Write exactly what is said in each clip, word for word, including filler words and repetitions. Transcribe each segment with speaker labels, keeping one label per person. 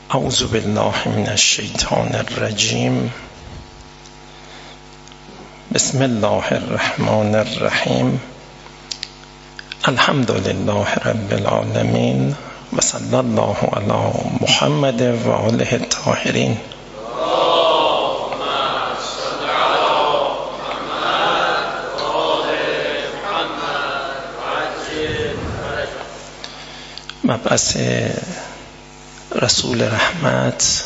Speaker 1: اعوذ بالله من الشیطان الرجیم. بسم الله الرحمن الرحیم. الحمد لله رب العالمین و صلی الله علی محمد و آله الطاهرین. مبعث رسول رحمت،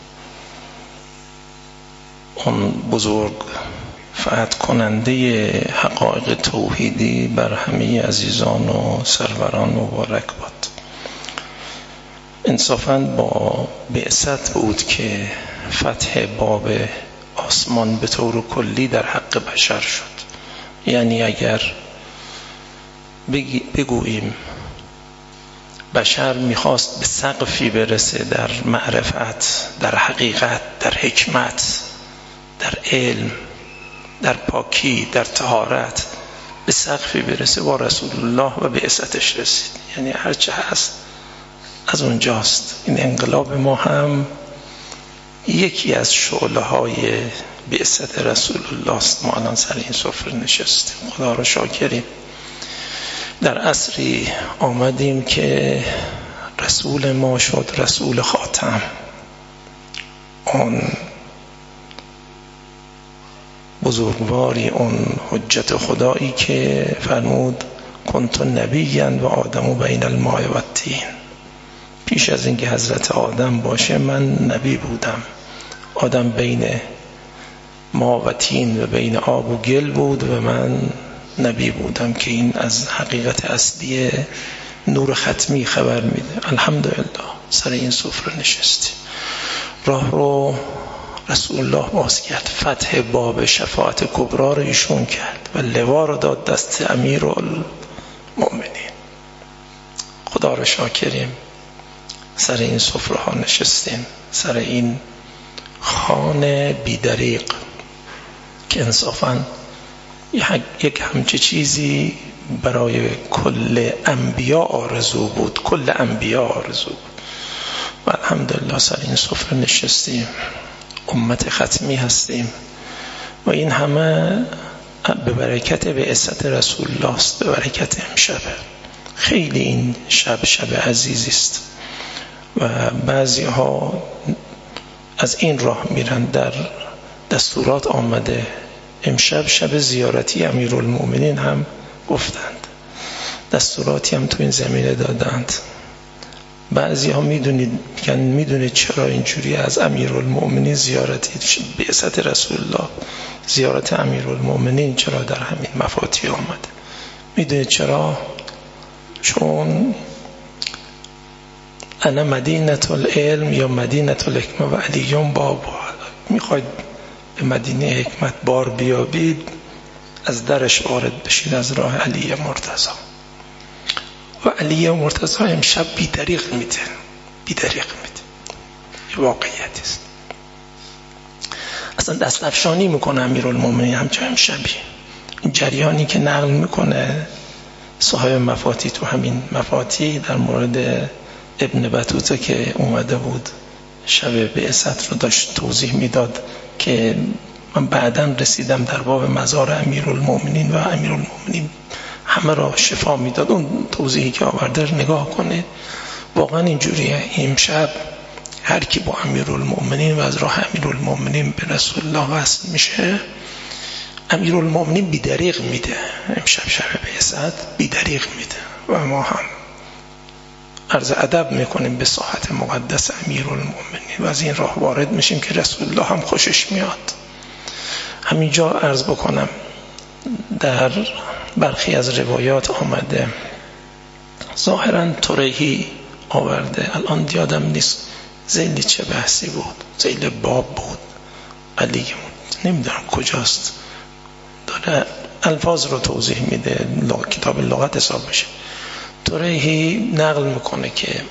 Speaker 1: اون بزرگ فتح کننده حقایق توحیدی بر همه عزیزان و سروران مبارک باد. انصافاً با بعثت بود که فتح باب آسمان به طور کلی در حق بشر شد. یعنی اگر بگوییم بشر میخواست به سقفی برسه در معرفت، در حقیقت، در حکمت، در علم، در پاکی، در طهارت، به سقفی برسه، با رسول الله و بعثتش رسید. یعنی هرچه هست از اونجاست. این انقلاب ما هم یکی از شعله های بعثت رسول الله است. ما الان سر این سفره نشستیم، خدا رو شاکریم. در عصری آمدیم که رسول ما شد رسول خاتم، اون بزرگواری، اون حجت خدایی که فرمود کنت نبیا و آدم بین الماء و الطین. پیش از اینکه حضرت آدم باشه من نبی بودم. آدم بین ما و تین و بین آب و گل بود و من نبی بودم، که این از حقیقت اصلی نور ختمی خبر میده. الحمدلله سر این سفره نشستیم. راه رو رسول الله باز کرد، فتح باب شفاعت کبری رو ایشون کرد و لوا رو داد دست امیرالمؤمنین. خدا رو شاکریم. سر این سفره ها نشستیم، سر این خانه بیدریق که انصافاً یک همچه چیزی برای کل انبیا آرزو بود، کل انبیا آرزو بود. و الحمدلله سر این سفره نشستیم، امت ختمی هستیم و این همه به برکت بعثت رسول الله است، به برکت امشب. خیلی این شب شب عزیزی است و بعضی ها از این راه میرن. در دستورات آمده امشب شب زیارتی امیرالمؤمنین هم گفتند، دستوراتی هم تو این زمینه دادند. بعضی ها میدونید میگن میدونید چرا اینجوری از امیرالمؤمنین زیارتی بعثت رسول الله، زیارت امیرالمؤمنین چرا در همین مفاتی آمده؟ میدونید چرا؟ چون انا مدینه العلم یا مدینه الحکمه و علیون بابا. میخواید به مدینه حکمت بار بیابید، از درش وارد بشید، از راه علی مرتضی. و علی مرتضی امشب بی‌دریغ میده، بی‌دریغ میده. یه واقعیت است. اصلا دست افشانی میکنه امیرالمؤمنین همچنان امشبی. این جریانی که نقل میکنه صاحب مفاتی تو همین مفاتی در مورد ابن بطوطه که اومده بود شب بعثت رو داشت توضیح میداد، که من بعداً رسیدم در باب مزار امیرالمؤمنین و امیرالمؤمنین همه را شفا میداد. اون توضیحی که آورده نگاه کنه، واقعا اینجوریه. امشب هر کی با امیرالمؤمنین و از راه امیرالمؤمنین به رسول الله وصل میشه، امیرالمؤمنین بی‌دریغ میده. امشب شب بعثت بی‌دریغ میده و ما هم عرض ادب میکنیم به ساحت مقدس امیرالمؤمنین و از این راه وارد میشیم که رسول الله هم خوشش میاد. همینجا عرض بکنم در برخی از روایات آمده، ظاهرا طریحی آورده، الان یادم نیست ذیلی چه بحثی بود، ذیل باب بود، علی نمیدونم کجاست، داره الفاظ رو توضیح میده، کتاب لغت حساب میشه. طریحی نقل میکنه که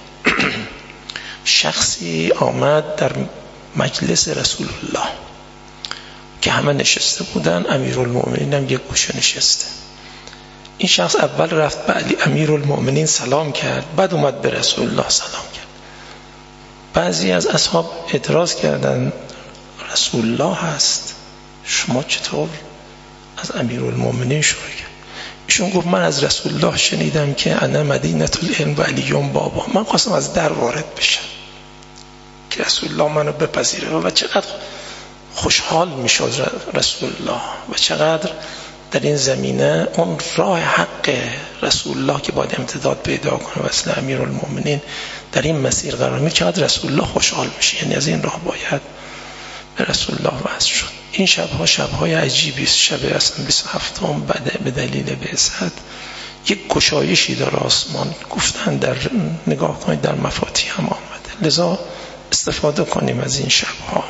Speaker 1: شخصی آمد در مجلس رسول الله که همه نشسته بودن، امیرالمؤمنین هم یک گوشه نشسته. این شخص اول رفت به علی امیرالمؤمنین سلام کرد، بعد اومد به رسول الله سلام کرد. بعضی از اصحاب اعتراض کردن رسول الله هست، شما چطور از امیرالمومنین شروع کرد؟ ایشون گفت من از رسول الله شنیدم که انا مدینه العلم و علیون بابا. من خواستم از در وارد بشم که رسول الله منو بپذیره و چقدر خوشحال میشد رسول الله و چقدر در این زمینه اون راه حق رسول الله که باید امتداد پیدا کنه واسه امیرالمومنین در این مسیر قرار می، چقدر رسول الله خوشحال میشه. یعنی از این راه باید به رسول الله وصل شد. این شبها شبهای عجیبی است. شب اصلا بیست و هفتم بعد به دلیل بعثت یک گشایشی در آسمان گفتن، در نگاه کنید در مفاتیح هم آمده. لذا استفاده کنیم از این شبها.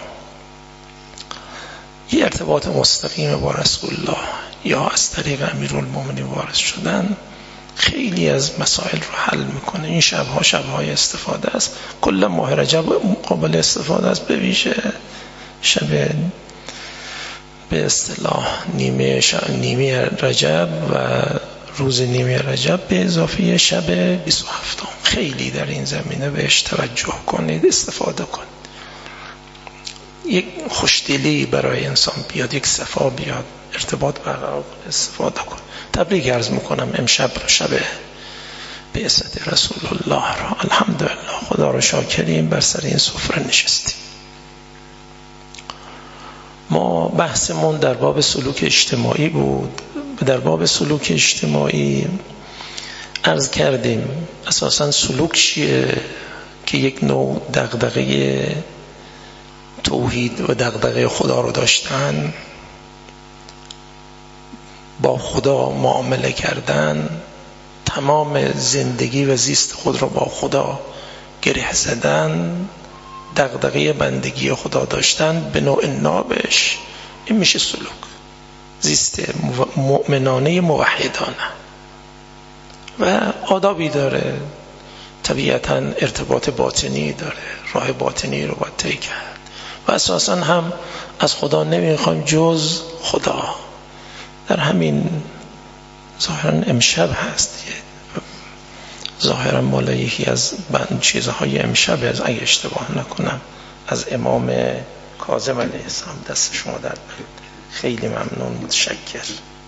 Speaker 1: یه ارتباط مستقیم با رسول الله یا از طریق امیرالمومنین وارد شدن خیلی از مسائل رو حل میکنه. این شبها شبهای استفاده است. کل ماه رجب قابل استفاده است، به ویژه شب به اصطلاح نیمه نیمه رجب و روز نیمه رجب به اضافه شب بیست و هفتم. خیلی در این زمینه بهش توجه کنید، استفاده کنید. یک خوشدلی برای انسان بیاد، یک صفا بیاد، ارتباط برقرار کنه، استفاده کن. تبریک عرض میکنم امشب شب بعثت رسول الله را. الحمدلله، خدا را شاکریم بر سر این سفره نشستیم. ما بحثمون در باب سلوک اجتماعی بود. در باب سلوک اجتماعی عرض کردیم اساساً سلوک چیه که یک نوع دغدغه توحید و دغدغه خدا رو داشتن، با خدا معامله کردن، تمام زندگی و زیست خود رو با خدا گره زدن، دغدغه بندگی خدا داشتن به نوع نابش. این میشه سلوک، زیست مؤمنانه موحدانه و آدابی داره، طبیعتاً ارتباط باطنی داره، راه باطنی رو باید طی کرد و اساساً هم از خدا نمیخوایم جز خدا. در همین ظاهراً امشب هست، ظاهراً مال یکی از بند چیزهای امشب از اگه اشتباه نکنم از امام کاظم علیه السلام. دست شما در خیلی ممنون، متشکر.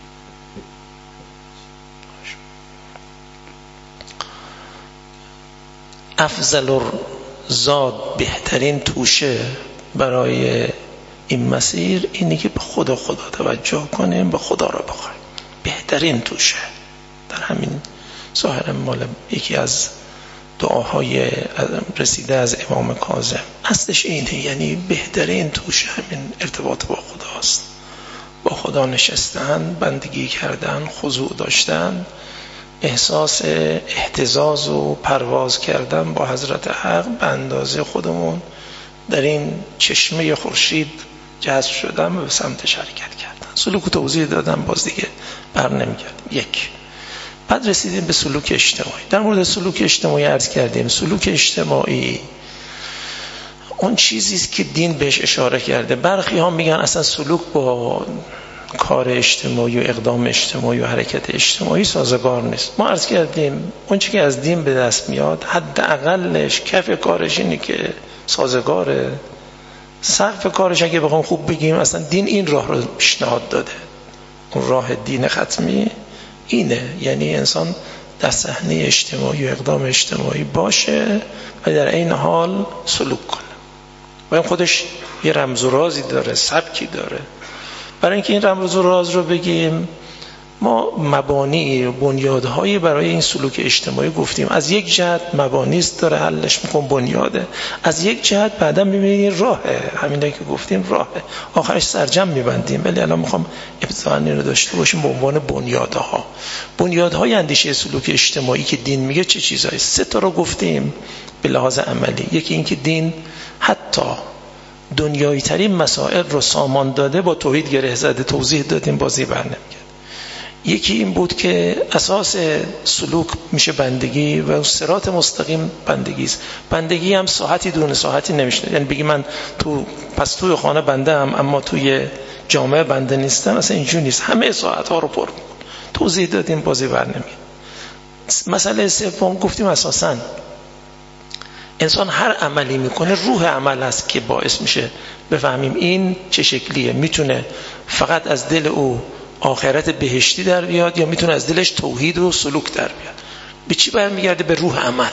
Speaker 1: افضل زاد، بهترین توشه برای این مسیر اینی که به خدا خدا توجه کنیم، به خدا را بخوایم. بهترین توشه در همین ظاهرا مال یکی از دعاهای رسیده از امام کاظم اصلش اینه، یعنی بهترین توشه همین ارتباط با خداست. با خدا نشستن، بندگی کردن، خضوع داشتن، احساس اهتزاز و پرواز کردن با حضرت حق به اندازه خودمون در این چشمه خورشید جذب شدن و به سمت حرکت کردن. سلوک توضیح دادم، باز دیگه بر نمیگردیم. یک، بعد رسیدیم به سلوک اجتماعی. در مورد سلوک اجتماعی عرض کردیم سلوک اجتماعی اون چیزی است که دین بهش اشاره کرده. برخی ها میگن اصلا سلوک با کار اجتماعی و اقدام اجتماعی و حرکت اجتماعی سازگار نیست. ما عرض کردیم اون چیزی که از دین به دست میاد حداقلش کف کارش اینه که سازگاره. سقف کارش اگه بخوام خوب بگیم اصلا دین این راه رو پیشنهاد داده. اون راه دین ختمی اینه، یعنی انسان در صحنه اجتماعی و اقدام اجتماعی باشه و در این حال سلوک کنه. و این خودش یه رمز و رازی داره، سبکی داره. برای اینکه این رمز و راز رو بگیم ما مبانی و بنیادهایی برای این سلوک اجتماعی گفتیم. از یک جهت مبانیست داره، حلش میکن بنیاده. از یک جهت بعدا میبینید راهه، همینه که گفتیم راهه، آخرش سرجم میبندیم. ولی الان میخوام ابتداً این رو داشته باشیم به عنوان بنیادها. بنیادهای اندیشه سلوک اجتماعی که دین میگه چه چیزایی؟ سه تا رو گفتیم به لحاظ عملی. یکی این که دین حتی دنیایی ترین مسائل رو سامان داده، با توحید گره زده، توضیح دادیم، بازی برنمیگرد. یکی این بود که اساس سلوک میشه بندگی و صراط مستقیم بندگی است. بندگی هم ساعتی دون ساعتی نمیشه، یعنی بگی من تو پس توی خانه بنده هم اما توی جامعه بنده نیستم، اصلا اینجوری نیست. همه ساعت ها رو پر میکن. توضیح دادیم، بازی برنمیگرد. مسئله سوم گفتیم اساساً انسان هر عملی میکنه روح عمل هست که باعث میشه بفهمیم این چه شکلیه. میتونه فقط از دل او آخرت بهشتی در بیاد یا میتونه از دلش توحید و سلوک در بیاد. به چی برمیگرده؟ به روح عمل.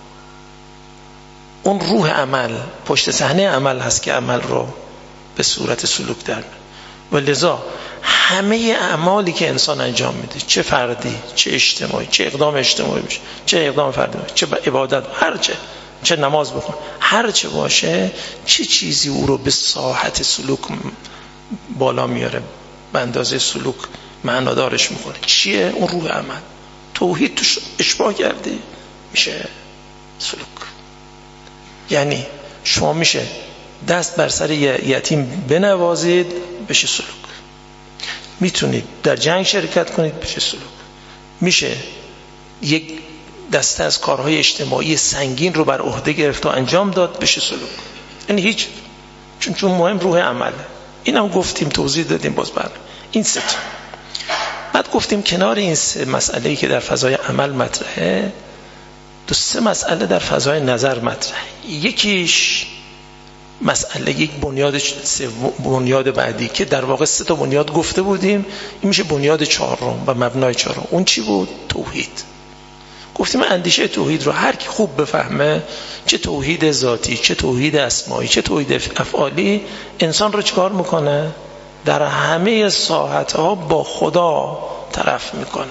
Speaker 1: اون روح عمل پشت صحنه عمل هست که عمل رو به صورت سلوک در میاد. و لذا همه اعمالی که انسان انجام میده، چه فردی چه اجتماعی، چه اقدام اجتماعی باشه چه اقدام فردی باشه، چه عبادت، هر چه چه نماز بخون، هر چه باشه، چه چیزی او رو به ساحت سلوک بالا میاره، به اندازه سلوک معنادارش میکنه. چیه؟ اون روح عمل. توحید توش اشباع کرده میشه سلوک. یعنی شما میشه دست بر سر یتیم بنوازید بشه سلوک، میتونید در جنگ شرکت کنید بشه سلوک، میشه یک دسته از کارهای اجتماعی سنگین رو بر عهده گرفت و انجام داد بشه سلوک. یعنی هیچ، چون چون مهم روح عمله. اینم گفتیم، توضیح دادیم باز بر این سه تا. بعد گفتیم کنار این سه مسئله‌ای که در فضای عمل مطرحه، دو سه مسئله در فضای نظر مطرحه. یکیش مسئله یک بنیاد بنیاد بعدی که در واقع سه تا بنیاد گفته بودیم، این میشه بنیاد چهارم و مبنای چهارم. اون چی بود؟ توحید. گفتیم اندیشه توحید رو هر کی خوب بفهمه، چه توحید ذاتی، چه توحید اسمایی، چه توحید افعالی، انسان رو چکار میکنه؟ در همه ساحتها با خدا طرف میکنه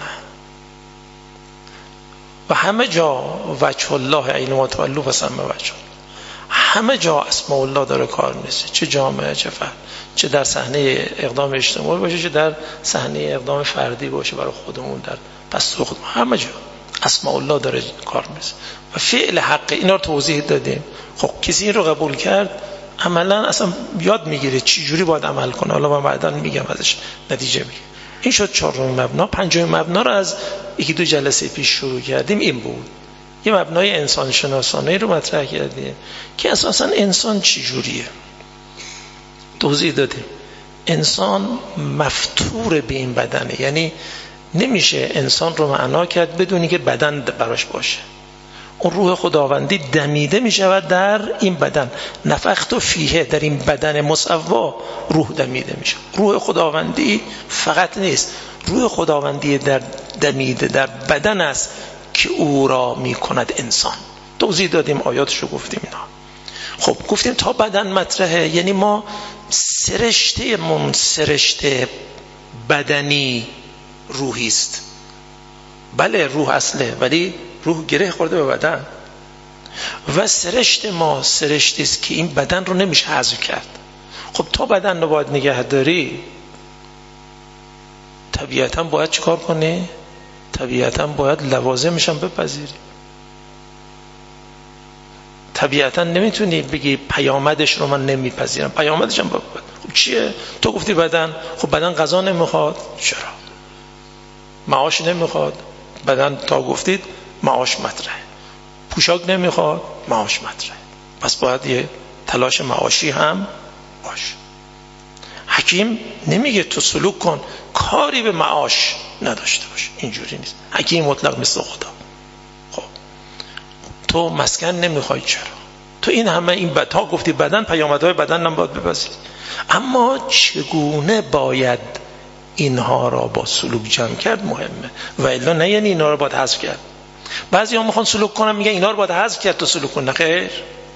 Speaker 1: و همه جا وجه الله اینما تولوا فثم وجه، همه جا اسماء الله داره کار میشه، چه جامعه چه فرد، چه در صحنه اقدام اجتماعی باشه چه در صحنه اقدام فردی باشه برای خودمون در پس خودمون، همه جا اسماء الله داره کار میشه و فعل حق. اینا رو توضیح دادیم. خب کسی این رو قبول کرد، عملا اصلا یاد میگیره چی جوری باید عمل کنه. حالا من بعداً میگم ازش نتیجه میگم. این شد چهارمین مبنا. پنجمین مبنا رو از یکی دو جلسه پیش شروع کردیم، این بود. یه مبنای انسان شناسانه رو مطرح کردیم که اساساً انسان چی جوریه. توضیح دادیم انسان مفتور به این بدنه، یعنی نمیشه انسان رو معنا کرد بدونی که بدن براش باشه. اون روح خداوندی دمیده می شود در این بدن، نفخت فیه، در این بدن مصوا روح دمیده می شود. روح خداوندی فقط نیست، روح خداوندی در دمیده در بدن است که او را می کند انسان. توضیح دادیم، آیاتش رو گفتیم اینا. خب گفتیم تا بدن مطرحه، یعنی ما سرشته من سرشته بدنی روحی است. بله روح اصله، ولی روح گره خورده به بدن و سرشت ما سرشتی است که این بدن رو نمیشه حذف کرد. خب تا بدن رو باید نگه داری، طبیعتا باید چیکار کنی؟ طبیعتا باید لوازمش هم بپذیری. طبیعتا نمیتونی بگی پیامدش رو من نمیپذیرم، پیامدش هم باید. خب چیه؟ تو گفتی بدن، خب بدن غذا نمیخواد، چرا؟ معاش نمیخواد، بدن تا گفتید معاش مطرحه. پوشاک نمیخواد، معاش مطرحه. پس باید یه تلاش معاشی هم باشه. حکیم نمیگه تو سلوک کن کاری به معاش نداشته باش، اینجوری نیست. حکیم مطلق مثل خدا. خب تو مسکن نمیخوای، چرا؟ تو این همه این بد ها گفتی بدن، پیامدهای بدن هم باید بپذیری. اما چگونه باید اینها را با سلوک جمع کرد مهمه، و الا نه یعنی اینا رو باید حذف کرد. بعضی ها میخوان سلوک کنن میگن اینا رو باید حذف کرد تا سلوک کن. خیر،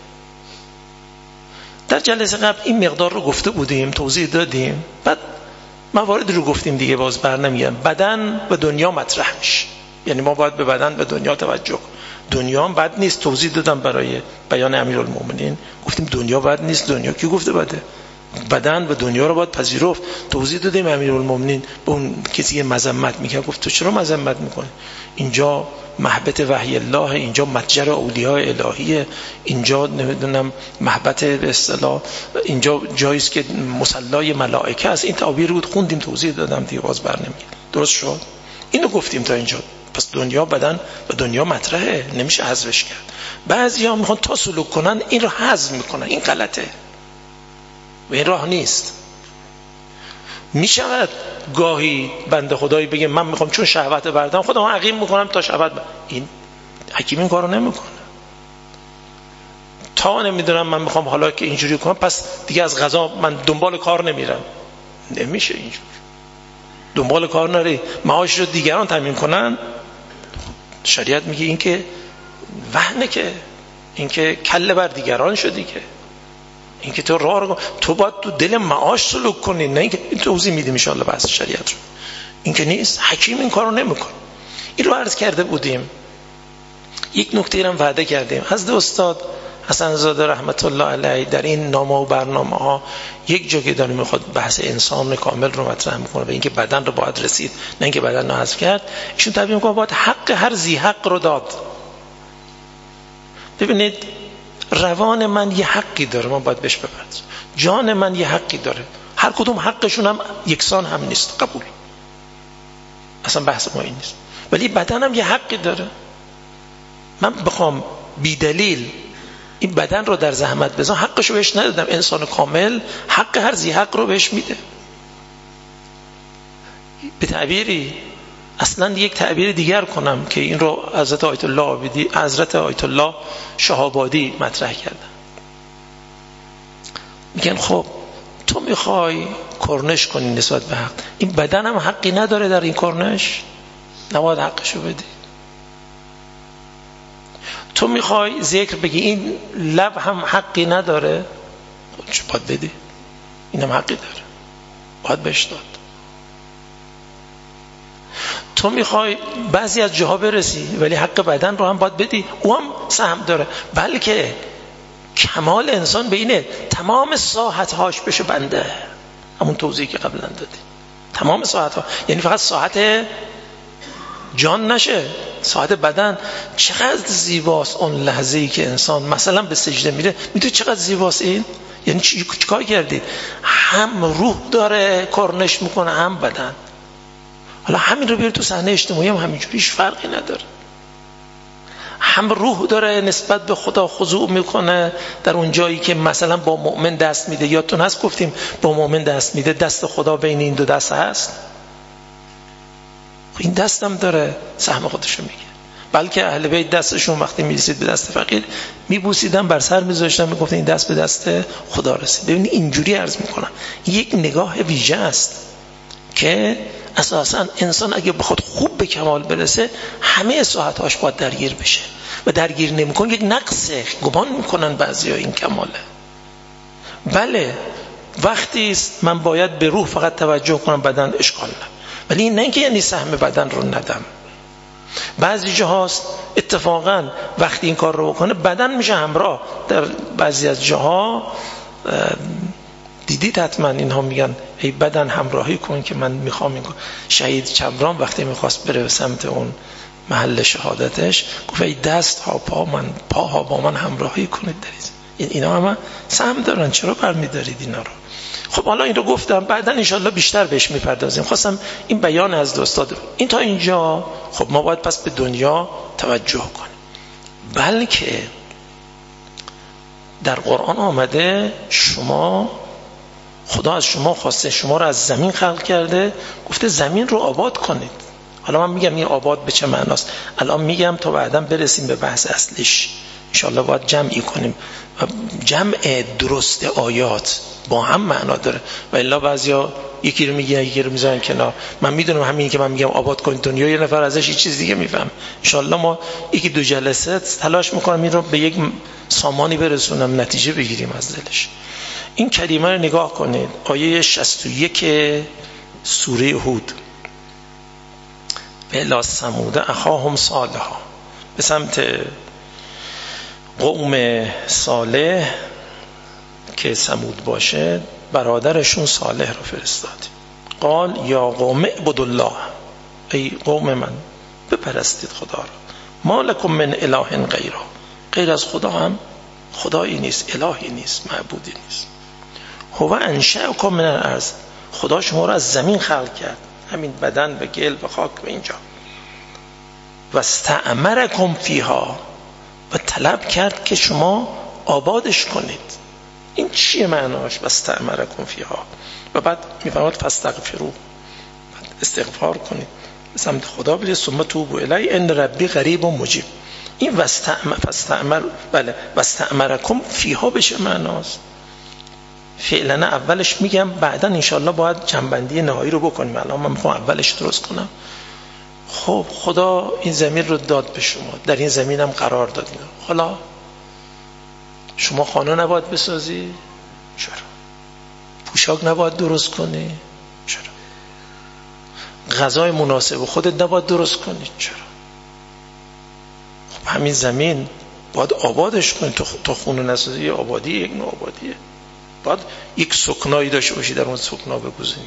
Speaker 1: در جلسه قبل این مقدار رو گفته بودیم، توضیح دادیم، بعد موارد رو گفتیم دیگه، باز بر نمیگم. بدن و دنیا مطرح میشه، یعنی ما باید به بدن و دنیا توجه. دنیا هم بد نیست، توضیح دادم برای بیان امیرالمومنین، گفتیم دنیا بد نیست. دنیا کی گفته بده؟ بدن و دنیا رو باید پذیرفت. توضیح دادیم امیرالمومنین به اون کسی که مذمت میکنه گفت تو چرا مذمت میکنه؟ اینجا محبت وحی الله، اینجا متجر اولیاء الهیه، اینجا نمیدونم محبت به اصطلاح، اینجا جایی است که مصلای ملائکه است. این تعبیر بود، خوندیم، توضیح دادم دیگه، باز بر نمیگم. درست شد؟ اینو گفتیم تا اینجا. پس دنیا بدن و دنیا مطرحه، نمیشه حذفش کرد. بعضیا میخوان تا سلوک کنن این رو حذف میکنن، این غلطه و این راه نیست. میشود گاهی بنده خدایی بگه من میخوام چون شهوت بردم خودم عقیم میکنم تا شهوت بردم. این حکیم این کارو نمیکنه. تا نمیدونم من میخوام حالا که اینجوری کنم پس دیگه از قضا من دنبال کار نمیرم. نمیشه اینجوری. دنبال کار نری، معاش رو دیگران تامین کنن. شریعت میگه این که وهنه، که این که کله بر دیگران شدی، که این که تو راه رو تو باید تو دل معاش سلوک کنی، نه اینکه این توضیح میدیم ان شاء الله بحث شریعت رو. این که نیست، حکیم این کارو نمیکنه. این رو عرض کرده بودیم. یک نکته هم وعده کردیم. حضرت استاد حسن زاده رحمت الله علیه در این نامه و برنامه ها یک جا که داره میخواد بحث انسان کامل رو مطرح میکنه و اینکه بدن رو باید رسید، نه اینکه بدن رو حذف کرد. ایشون تعبیر میکنه باید حق هر ذی حق رو داد. ببینید روان من یه حقی داره، من باید بهش بپردازم. جان من یه حقی داره، هر کدوم حقشون هم یکسان هم نیست، قبول، اصلا بحث ما این نیست. ولی بدنم یه حقی داره. من بخوام بی دلیل این بدن رو در زحمت بذارم، حقشو بهش ندادم. انسان کامل حق هر ذی حق رو بهش میده. به تعبیری اصلا یک تعبیر دیگر کنم که این رو حضرت آیت الله عابدی، حضرت آیت الله شهابادی مطرح کردن. میگن خب تو میخوای کرنش کنی نسبت به حق، این بدن هم حقی نداره در این کرنش؟ نباید حقشو بدی. تو میخوای ذکر بگی، این لب هم حقی نداره؟ چه باید بدی؟ این هم حقی داره، باید بهش داد. تو میخوای بعضی از جاها برسی ولی حق بدن رو هم باید بدی، او هم سهم داره. بلکه کمال انسان به اینه تمام ساحت هاش بشه بنده، همون توضیحی که قبلا دادی. تمام ساحت ها یعنی فقط ساحت جان نشه، ساحت بدن. چقدر زیباست اون لحظه‌ای که انسان مثلا به سجده میره. میدونی چقدر زیباست این؟ یعنی چی کار کردی؟ هم روح داره کرنش میکنه، هم بدن. حالا همین رو بیار تو صحنه اجتماعی هم همینجوری، هیچ فرقی نداره. هم روح داره نسبت به خدا خضوع میکنه در اون جایی که مثلا با مؤمن دست میده. یادتون هست گفتیم با مؤمن دست میده، دست خدا بین این دو دست هست. این دستم داره سهم خودشو میگه. بلکه اهل بیت دستشون وقتی میرسید به دست فقیر میبوسیدن، بر سر میذاشتن، میگفتن این دست به دست خدا رسید. ببینید اینجوری عرض میکنم، یک نگاه ویژه است که اساسا انسان اگه بخواد خوب به کمال برسه همه ساعتاش باید درگیر بشه و درگیر نمیکنه یک نقصه. گمان میکنن بعضیا این کماله. بله وقتی است من باید به روح فقط توجه کنم، بدن اشکال نه. ولی این نه اینکه یعنی سهم بدن رو ندم. بعضی جاهاست اتفاقا وقتی این کار رو بکنه بدن میشه همراه. در بعضی از جاها دیدید حتما اینها میگن ای بدن همراهی کن که من میخوام این کن. شهید چمران وقتی میخواست بره به سمت اون محل شهادتش گفت ای دست ها پا من پا ها با من همراهی کنید. این اینا هم سهم دارن، چرا برمیدارید اینا رو؟ خب حالا این رو گفتم، بعدا انشالله بیشتر بهش میپردازیم. خواستم این بیان از استاد این تا اینجا. خب ما باید پس به دنیا توجه کنیم. بلکه در قرآن آمده شما، خدا از شما خواسته، شما رو از زمین خلق کرده، گفته زمین رو آباد کنید. حالا من میگم این آباد به چه معناست الان میگم تا بعدا برسیم به بحث اصلیش. انشالله باید جمعی کنیم و جمع درست آیات با هم معنا داره و الا بعضیا یکی رو میگن یکی رو میذارن کنار. من میدونم همین که من میگم آباد کنید دنیا، یه نفر ازش یه چیز دیگه میفهم. انشالله ما یکی دو جلسه تلاش میکنم این رو به یک سامانی برسونم، نتیجه بگیریم از دلش. این کلمه رو نگاه کنید، آیه شصت و یک سوره هود. بلا ثمود اخاهم صالحا، به سمت قوم صالح که ثمود باشه برادرشون صالح رو فرستاد. قال یا قوم اعبدوا الله، ای قوم من بپرستید خدا رو. ما لکم من اله غیره، غیر از خدا هم خدایی نیست، الهی نیست، معبودی نیست. هو انشأکم من الارض، خدا شما رو از زمین خلق کرد، همین بدن و گل و خاک و اینجا. و استعمرکم فیها، و طلب کرد که شما آبادش کنید. این چیه معناش؟ و استعمرکم فیها. و بعد میفرماد فاستغفروا، استغفار کنید، به سمت خدا برید. ثم توبوا الیه ان ربی قریب و مجیب. این واستعمر فاستعمر بله واستعمرکم فیها بشه معناست. فعلا اولش میگم، بعدا انشالله باید جنبندی نهایی رو بکنیم. الان من میخوام اولش درست کنم. خب خدا این زمین رو داد به شما، در این زمین هم قرار دادین. حالا شما خانه نباید بسازی؟ چرا؟ پوشاک نباید درست کنی؟ چرا؟ غذای مناسب خودت نباید درست کنی؟ چرا؟ خب همین زمین باید آبادش کنی. تو خونه نسازی، یه آبادی، یک نوع آبادیه. باید یک سکنایی داشته باشی، در اون سکنا بگذاری.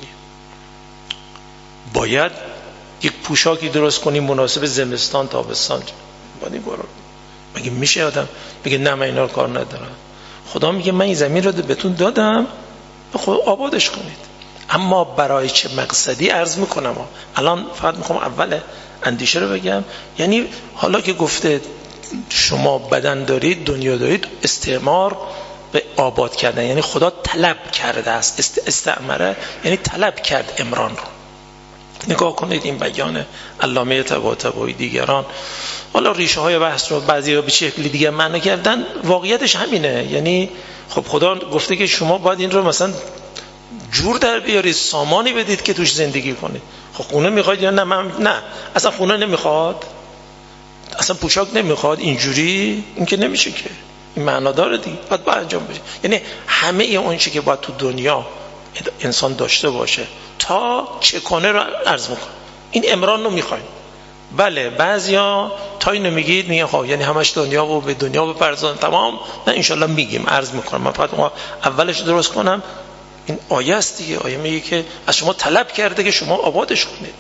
Speaker 1: باید یک پوشاکی درست کنی مناسب زمستان تابستان. باید این کارا. مگه میشه آدم بگه نه من اینا رو کار ندارم؟ خدا میگه من این زمین رو بهتون دادم، خود آبادش کنید. اما برای چه مقصدی عرض میکنم. الان فقط میخوام اول اندیشه رو بگم. یعنی حالا که گفته شما بدن دارید، دنیا دارید، استعمار به آباد کردن، یعنی خدا طلب کرده است. است استعمره یعنی طلب کرد عمران رو. نگاه کنید این بیان علامه طباطبایی دیگران، حالا ریشه های بحث رو بعضی ها به شکلی دیگه معنی کردن، واقعیتش همینه. یعنی خب خدا گفته که شما باید این رو مثلا جور در بیارید، سامانی بدید که توش زندگی کنید. خب خونه میخواد یا نه؟ من نه، اصلا خونه نمیخواد، اصلا پوشاک نمیخواد، اینجوری این که نمیشه که. این معنا داره دیگه، باید با انجام بشه. یعنی همه اون چیزی که باید تو دنیا انسان داشته باشه تا چه کنه رو عرض میکنه. این عمران رو میخوایم. بله بعضیا تا اینو میگید میگن خب یعنی همش دنیا و به دنیا بپردازن تمام. نه انشالله میگیم، عرض میکنم. من فقط اولش درست کنم. این آیه است دیگه. آیه میگه که از شما طلب کرده که شما آبادش کنید.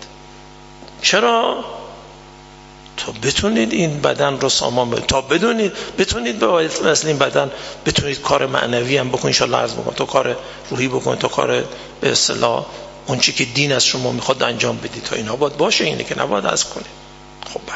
Speaker 1: چرا؟ تا بتونید این بدن رو سامان بدید، تا بدونید بتونید به واسه این بدن بتونید کار معنوی هم بکنید. ان شاء الله عرض میکنم تا کار روحی بکنید، تا کار به اصطلاح اون چیزی که دین از شما میخواد انجام بدید، تا اینا باید باشه. اینه که نباید از کنید. خب بله.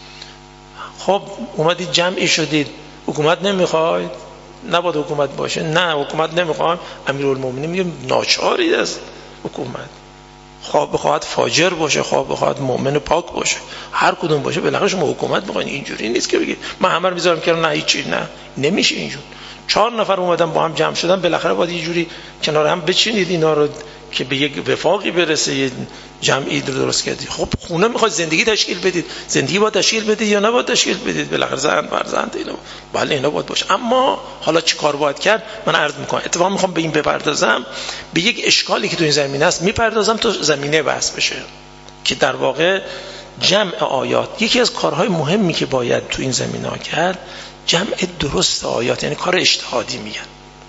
Speaker 1: خب اومدید جمعی شدید، حکومت نمیخواید؟ نباید حکومت باشه؟ نه حکومت نمیخوام. امیرالمومنین میگه ناچارید از حکومت. خواه بخواهد فاجر باشه، خواه بخواهد مؤمن پاک باشه، هر کدوم باشه بالاخره شما حکومت میخواین. اینجوری نیست که بگید من همه رو میذارم که نه هیچی. نه نمیشه اینجور. چهار نفر اومدن با هم جمع شدن، بالاخره باید یه جوری کنار هم بچینید اینا رو که به یک وفاقی برسه، یه جمعی رو درست کردید. خب خونه میخواید زندگی تشکیل بدید، زندگی باید تشکیل بدید یا نباید تشکیل بدید؟ بالاخره زن فرزند اینا بله اینا باید باشه. اما حالا چی کار باید کرد؟ من عرض میکنم. اتفاقا میخوام به این بپردازم، به یک اشکالی که تو این زمینه است میپردازم تا زمینه بحث بشه، که در واقع جمع آیات یکی از کارهای مهمی که باید تو این زمینه کرد جمع درست آیات، یعنی کار اجتهادی میگن.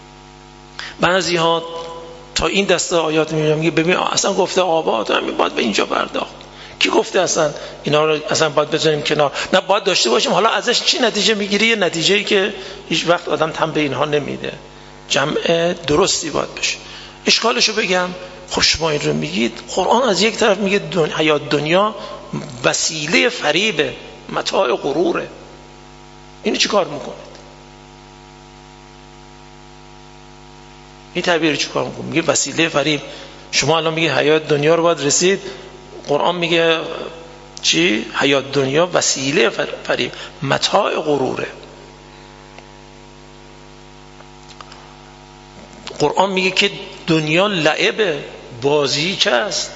Speaker 1: بعضی ها تا این دسته آیات میگن میگه ببین اصلا گفته آباد همین باید به اینجا پرداخت. کی گفته اصلا اینا رو اصلا باید بذاریم کنار؟ نه باید داشته باشیم. حالا ازش چی نتیجه میگیری؟ یه نتیجه‌ای که هیچ وقت آدم تن به اینها نمیده. جمع درستی باید بشه. اشکالشو بگم. خب شما این رو میگید، قرآن از یک طرف میگه دن... حیات دنیا وسیله فریبه، متاع غروره. اینو چی کار میکنید؟ این تعبیر چی کار میکنه؟ میگه وسیله فریب. شما الان میگه حیات دنیا رو باید رسید، قرآن میگه چی؟ حیات دنیا وسیله فریب، متاع غروره. قرآن میگه که دنیا لعبه، بازیچه است،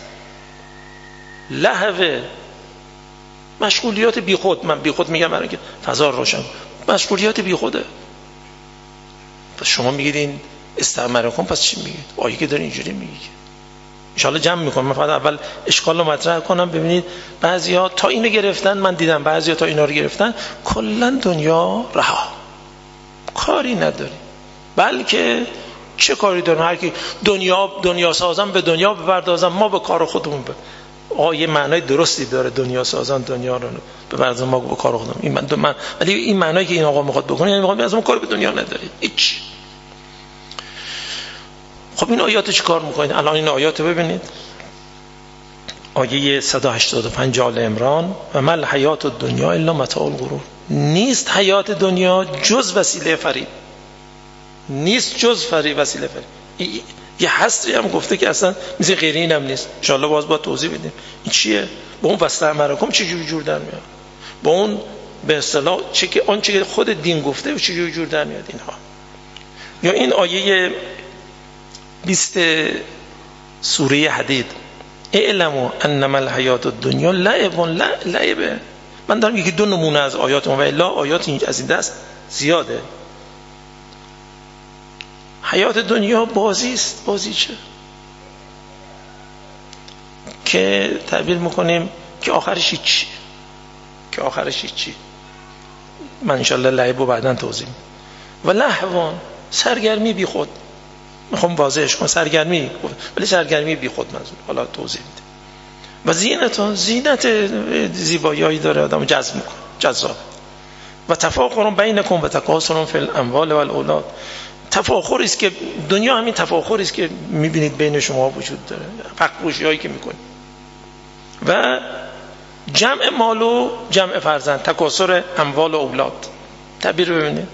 Speaker 1: لهوه، مشغولیات بیخود. من بیخود میگم برای که فضا روشن، مشغولیات بیخوده. پس شما میگید این استعمار کن، پس چی میگید؟ آیه که داره اینجوری میگه. ان شاء الله جمع میکنم. من فقط اول اشکال رو مطرح کنم. ببینید بعضیا تا اینو گرفتن، من دیدم بعضیا تا اینا رو گرفتن کلا دنیا رها، کاری نداری. بلکه چه کاری دارن؟ هر کی دنیا دنیا سازم به دنیا بپردازم، ما به کار خودمون به آیه معنای درستی داره. دنیا سازان دنیا رو بپردازم، ما به کار خودمون. این من, من ولی این معنایی که این آقا میخواد بکنه یعنی میخواد از ما کار به دنیا ندارید هیچ. خب این آیات چی کار میکنید؟ الان این آیات رو ببینید. آیه صد و هشتاد و پنج آل عمران: و مل حیات الدنیا الا متاع الغرور. نیست حیات دنیا جز وسیله فریب، نیست جز فریب، وسیله فریب. یه حصری هم گفته که اصلا مثل غیر این هم نیست. ان شاء الله باز با توضیح بدیم این چیه. با اون واستعمرکم چه جوری جور در میاد؟ با اون به اصطلاح چه که آن چه که خود دین گفته و چه جور در میاد اینها. یا این آیه بیست سوره حدید، اعلموا انما الحیات الدنیا لعب لعب. من دارم یکی دو نمونه از آیات و الا آیات از این دست زیاده. حیات دنیا بازی است. بازی چه؟ که تعبیر میکنیم که آخرش چی؟ که آخرش چی؟ من انشالله لعب رو بعداً توضیح میدم. و لهوان، سرگرمی بی خود. میخوام واضحش کنم، سرگرمی ولی سرگرمی بی خود منظور، حالا توضیح میده. و زینت، زینت زیبایی‌ای داره، آدمو جذب میکنه، جذاب. و تفاخر بینکم و تکاثر فی الاموال و الاولاد. تفاخری است که دنیا همین تفاخری است که میبینید بین شما وجود داره، فخرفروشی‌هایی که میکنید. و جمع مال و جمع فرزند، تکاثر اموال و اولاد. تعبیر ببینید.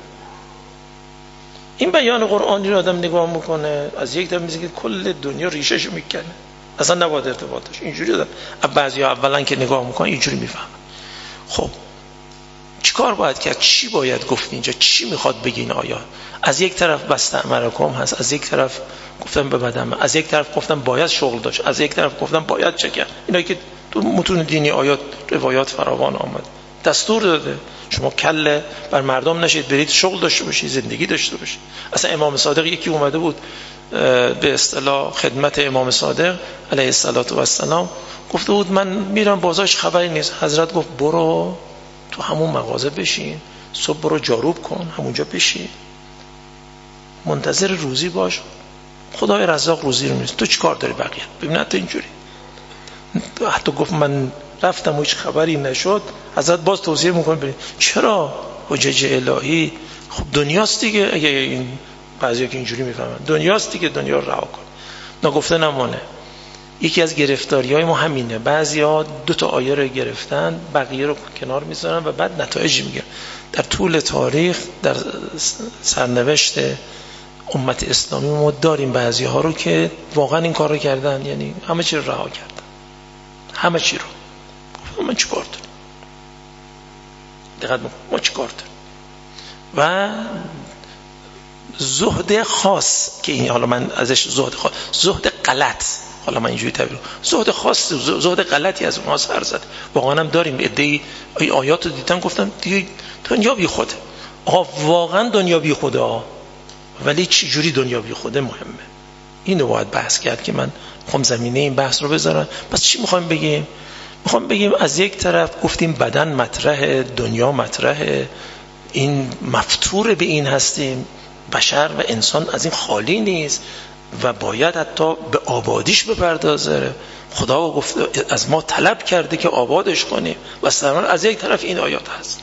Speaker 1: این بیان قرآنی رو آدم نگاه میکنه، از یک دفعه میگه کل دنیا ریشه‌شو میکنه، اصلا نباید ارتباط داشت. اینجوری دادم بعضیا اولا که نگاه میکنن اینجوری میفهمن. خب چیکار باید کرد؟ چی باید گفت اینجا؟ چی میخواد بگه این آیات؟ از یک طرف بستعمرکم هست، از یک طرف گفتم به بدن، از یک طرف گفتم باید شغل داشت، از یک طرف گفتم باید چه کرد. اینا که تو متون دینی آیات روایات فراوان آمد. دستور داده شما کله بر مردم نشید، برید شغل داشته باشید، زندگی داشته باشید. اصلا امام صادق یکی اومده بود به اصطلاح خدمت امام صادق علیه السلام، گفته بود من میرم بازارش خبری نیست. حضرت گفت برو تو همون مغازه بشین، صبح برو جاروب کن، همونجا بشین، منتظر روزی باش، خدای رزاق روزی رو میرسه. تو چیکار داری بقیه؟ ببین حتی اینجوری. حتی گفت من رفتم و هیچ خبری نشد. حضرت باز توضیح میکنه ببین چرا حجج الهی، خب دنیاست دیگه. اگه این بعضیا که اینجوری میفهمن دنیاست دیگه، دنیا رو رها کن. نگفته نمانه. یکی از گرفتاری‌های ما همینه. بعضیا دو تا آیه رو گرفتن، بقیه رو کنار میذارن و بعد نتایج میگیرن. در طول تاریخ در سرنوشت امت اسلامی ما داریم بعضی‌ها رو که واقعا این کار رو کردن، یعنی همه چی رو رها کردن، همه چی رو. ما چی کار داریم؟ دقت بکن، ما چی کار داریم؟ و زهد خاص که این، حالا من ازش زهد خاص، زهد غلط، حالا من اینجوری تعبیر، زهد خاص، زهد غلطی از اونها سر زد. واقعا هم داریم. ایده ای آیات رو دیدن گفتن دیگه دنیا بی خوده. آقا واقعا دنیا بی خوده ها، ولی چه جوری دنیا بی خوده مهمه. اینو باید بحث کرد که من میخوام زمینه این بحث رو بذارم. پس چی میخوام بگیم؟ میخوام بگیم از یک طرف گفتیم بدن مطرح، دنیا مطرح، این مفتور به این هستیم، بشر و انسان از این خالی نیست و باید حتی به آبادیش بپردازه. خدا گفته از ما طلب کرده که آبادش کنیم و سرمان از یک طرف این آیات هست.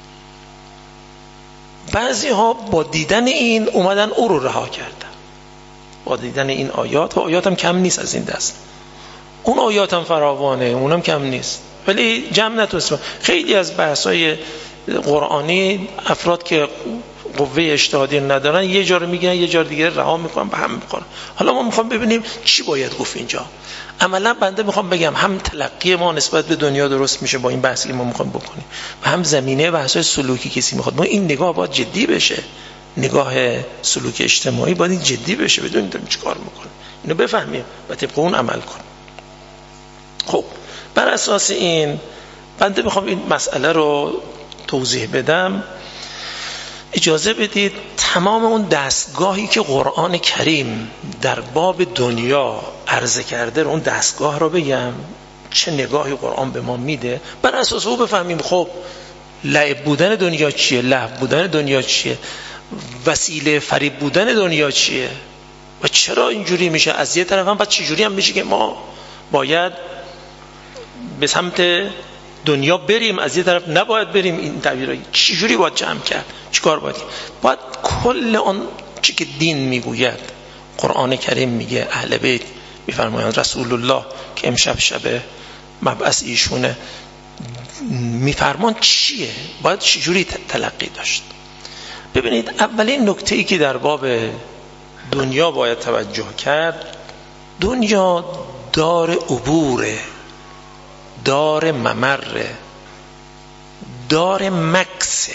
Speaker 1: بعضی ها با دیدن این اومدن او رو رها کردن، با دیدن این آیات، و آیات هم کم نیست از این دست، اون آیات هم فراوانه، اونم کم نیست، ولی جمع نتونست. خیلی از بحث‌های قرآنی افراد که قوه اجتهادی ندارن یه جا رو میگن یه جا دیگه رها میکنن، به هم میکنن. حالا ما میخوام ببینیم چی باید گفت اینجا. عملا بنده میخوام بگم هم تلقی ما نسبت به دنیا درست میشه با این بحثی که ما میخوام بکنیم و هم زمینه بحث‌های سلوکی کسی میخواد. ما این نگاه باید جدی بشه، نگاه سلوک اجتماعی باید این جدی بشه، بدونیم داریم چیکار میکنیم، اینو بفهمیم و طبق اون عمل کنیم. خب بر اساس این بنده میخوام این مسئله رو توضیح بدم. اجازه بدید تمام اون دستگاهی که قرآن کریم در باب دنیا عرضه کرده رو، اون دستگاه رو بگم، چه نگاهی قرآن به ما میده، بر اساس او بفهمیم خب لعب بودن دنیا چیه، لهو بودن دنیا چیه، وسیله فریب بودن دنیا چیه و چرا اینجوری میشه. از یه طرف هم بعد چجوری هم میشه که ما باید به سمت دنیا بریم، از یه طرف نباید بریم. این تعبیرایی چجوری باید جمع کرد؟ چیکار باید؟ باید کل آن چی که دین میگوید، قرآن کریم میگه، اهل بیت میفرمایند، رسول الله که امشب شب مبعث ایشونه میفرمان چیه، باید چجوری تلقی داشت. ببینید اولین نکته‌ای که در باب دنیا باید توجه کرد، دنیا دار عبوره، دار ممره، دار مکسه.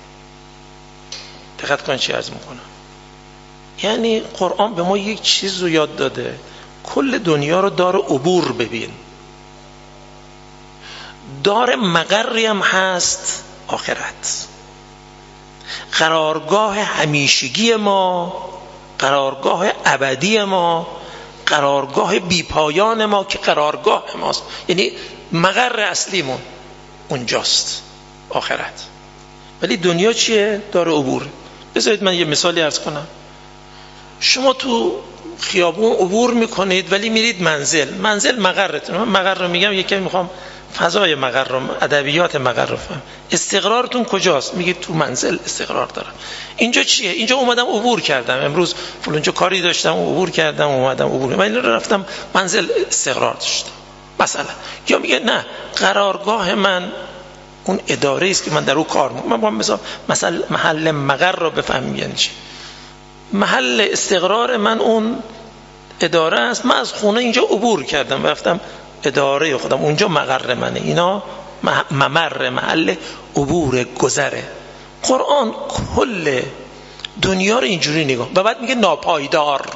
Speaker 1: دقت کن چی عرض میکنم. یعنی قرآن به ما یک چیز رو یاد داده، کل دنیا رو دار عبور ببین. دار مقری هم هست آخرت، قرارگاه همیشگی ما، قرارگاه ابدی ما، قرارگاه بیپایان ما که قرارگاه ماست. یعنی مقر اصلیمون اونجاست آخرت. ولی دنیا چیه؟ دار عبور. بذارید من یه مثالی عرض کنم. شما تو خیابون عبور میکنید ولی میرید منزل. منزل مقرتون. من مقر رو میگم، یکی میخوام فضای مقر رو، ادبیات مقر رو فهم. استقرارتون کجاست؟ میگید تو منزل استقرار دارم. اینجا چیه؟ اینجا اومدم عبور کردم، امروز فلانجا کاری داشتم عبور کردم، اومدم عبور، ولی رفتم منزل استقرار داشتم مثلا. یا میگه نه، قرارگاه من اون اداره است که من در اون کار میکنم. من با مثلا مثلا محل مقر رو بفهمم یعنی چی. محل استقرار من اون اداره است. من از خونه اینجا عبور کردم رفتم اداره خودم، اونجا مقر منه. اینا ممر، محل عبور، گذره. قرآن کل دنیا رو اینجوری نگاه و بعد میگه ناپایدار.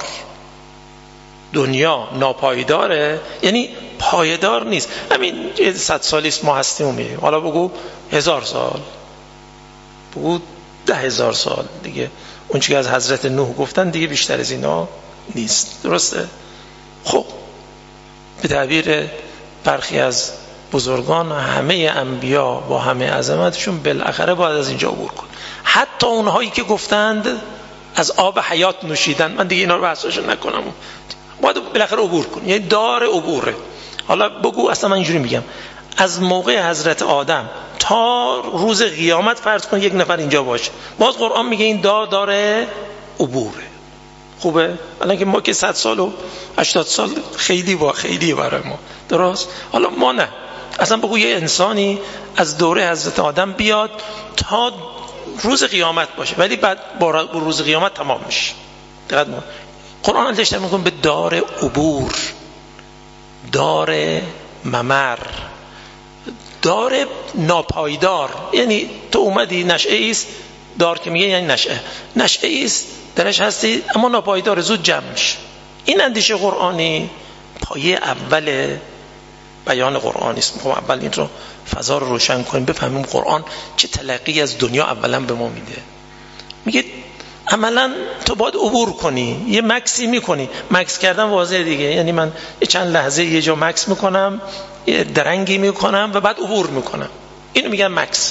Speaker 1: دنیا ناپایداره، یعنی پایدار نیست. همین صد سالیست ما هستیم و میریم، حالا بگو هزار سال، بگو ده هزار سال دیگه. اون چیزی از حضرت نوح گفتن دیگه بیشتر از اینا نیست. درسته؟ خب به تعبیر برخی از بزرگان، همه انبیا با همه عظمتشون بالاخره باید از اینجا عبور کن. حتی اونهایی که گفتند از آب حیات نوشیدن، من دیگه اینا رو بحثش نکنم، باید بالاخره عبور کن. یعنی دار عبوره. حالا بگو اصلا من اینجوری میگم، از موقع حضرت آدم تا روز قیامت فرض کن یک نفر اینجا باشه، باز قرآن میگه این دار دار عبوره. خوبه؟ الان که ما که صد سال و هشتاد سال خیلی با خیلی برای ما، درست؟ حالا ما نه، اصلا بگو یه انسانی از دوره حضرت آدم بیاد تا روز قیامت باشه، ولی بعد با روز قیامت تمام میشه. دقت کن، قرآن اشاره میکنه به دار عبور، دار ممر، دار ناپایدار. یعنی تو اومدی نشئه است، دار که میگه یعنی نشئه، نشئه است درش هستی اما ناپایدار، زود جمع میشه. این اندیشه قرآنی پایه اول بیان قرآنی است. میخوام اول این رو فضا رو روشن کنیم، بفهمیم قرآن چه تلقی از دنیا اولا به ما میده. میگه عملا تو باید عبور کنی، یه مکسی میکنی. مکس کردن واضحه دیگه، یعنی من یه چند لحظه یه جا مکس میکنم، یه درنگی میکنم و بعد عبور میکنم. اینو میگن مکس.